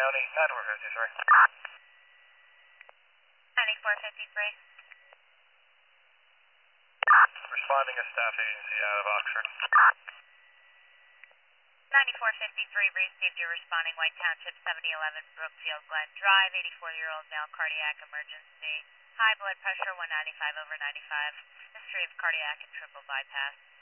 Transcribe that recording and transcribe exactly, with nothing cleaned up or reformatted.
County, ninety-four fifty-three. ninety-four fifty-three. Responding a staff agency out of Oxford. ninety-four fifty-three, received your responding White Township, seventy eleven Brookfield Glen Drive, eighty-four-year-old male, cardiac emergency, high blood pressure, one ninety-five over ninety-five, history of cardiac and triple bypass.